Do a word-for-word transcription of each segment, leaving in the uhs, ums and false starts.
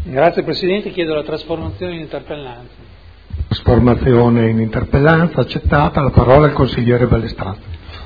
Grazie Presidente, chiedo la trasformazione in interpellanza. Trasformazione in interpellanza accettata, la parola al consigliere Ballestrazzi.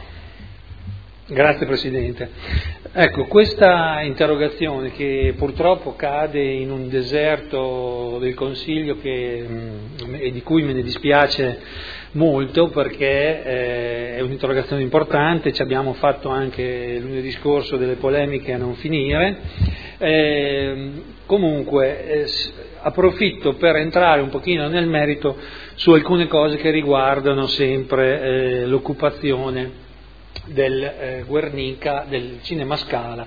Grazie Presidente. Ecco, questa interrogazione che purtroppo cade in un deserto del Consiglio che, e di cui me ne dispiace molto perché eh, è un'interrogazione importante, ci abbiamo fatto anche lunedì scorso delle polemiche a non finire, eh, comunque eh, approfitto per entrare un pochino nel merito su alcune cose che riguardano sempre eh, l'occupazione del eh, Guernica, del Cinema Scala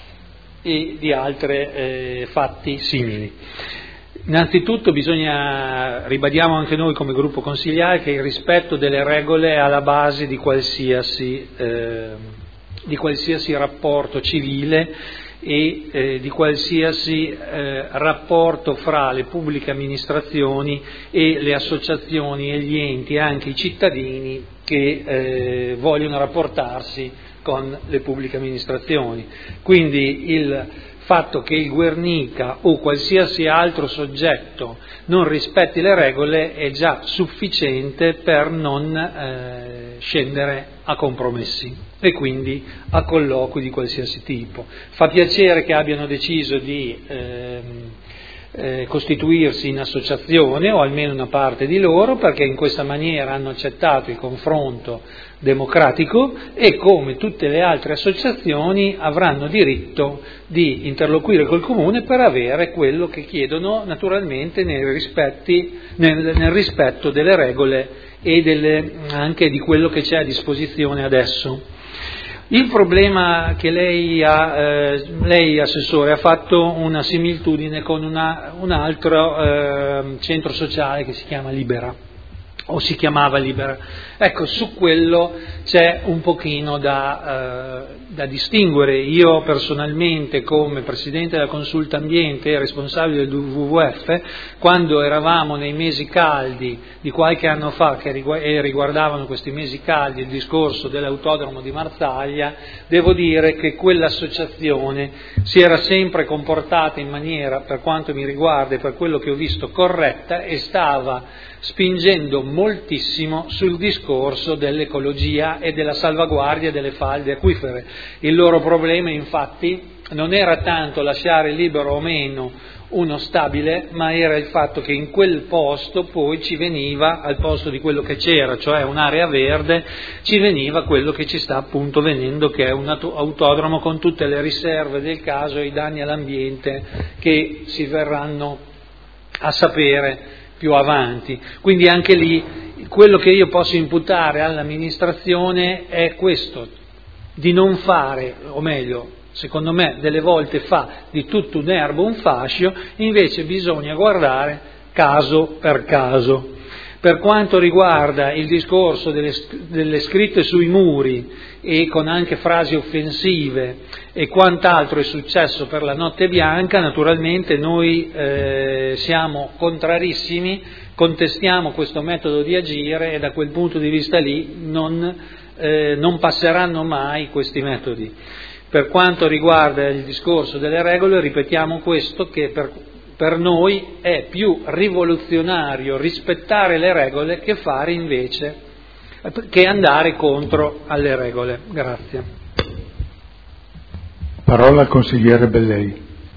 e di altri eh, fatti simili. Innanzitutto bisogna, ribadiamo anche noi come gruppo consigliare, che il rispetto delle regole è alla base di qualsiasi, eh, di qualsiasi rapporto civile e eh, di qualsiasi eh, rapporto fra le pubbliche amministrazioni e le associazioni e gli enti, anche i cittadini che eh, vogliono rapportarsi con le pubbliche amministrazioni. Quindi il fatto che il Guernica o qualsiasi altro soggetto non rispetti le regole è già sufficiente per non eh, scendere a compromessi e quindi a colloqui di qualsiasi tipo. Fa piacere che abbiano deciso di eh, eh, costituirsi in associazione, o almeno una parte di loro, perché in questa maniera hanno accettato il confronto democratico e, come tutte le altre associazioni, avranno diritto di interloquire col Comune per avere quello che chiedono, naturalmente nei rispetti, nel, nel rispetto delle regole e delle, anche di quello che c'è a disposizione adesso. Il problema che lei ha, eh, lei Assessore, ha fatto una similitudine con una, un altro eh, centro sociale che si chiama Libera, o si chiamava Libera. Ecco, su quello c'è un pochino da, eh, da distinguere. Io personalmente, come Presidente della Consulta Ambiente e responsabile del W W F, quando eravamo nei mesi caldi di qualche anno fa, che riguardavano questi mesi caldi il discorso dell'autodromo di Marsaglia, devo dire che quell'associazione si era sempre comportata in maniera, per quanto mi riguarda e per quello che ho visto, corretta, e stava spingendo moltissimo sul discorso dell'ecologia e della salvaguardia delle falde acquifere. Il loro problema, infatti, non era tanto lasciare libero o meno uno stabile, ma era il fatto che in quel posto poi ci veniva, al posto di quello che c'era, cioè un'area verde, ci veniva quello che ci sta appunto venendo, che è un autodromo con tutte le riserve del caso e i danni all'ambiente che si verranno a sapere più avanti. Quindi anche lì quello che io posso imputare all'amministrazione è questo, di non fare, o meglio, secondo me delle volte fa di tutto un erbo un fascio, invece bisogna guardare caso per caso. Per quanto riguarda il discorso delle, delle scritte sui muri e con anche frasi offensive e quant'altro è successo per la notte bianca, naturalmente noi eh, siamo contrarissimi, contestiamo questo metodo di agire e da quel punto di vista lì non, eh, non passeranno mai questi metodi. Per quanto riguarda il discorso delle regole, ripetiamo questo, che per Per noi è più rivoluzionario rispettare le regole che fare invece, che andare contro alle regole. Grazie. Parola al consigliere Bellei.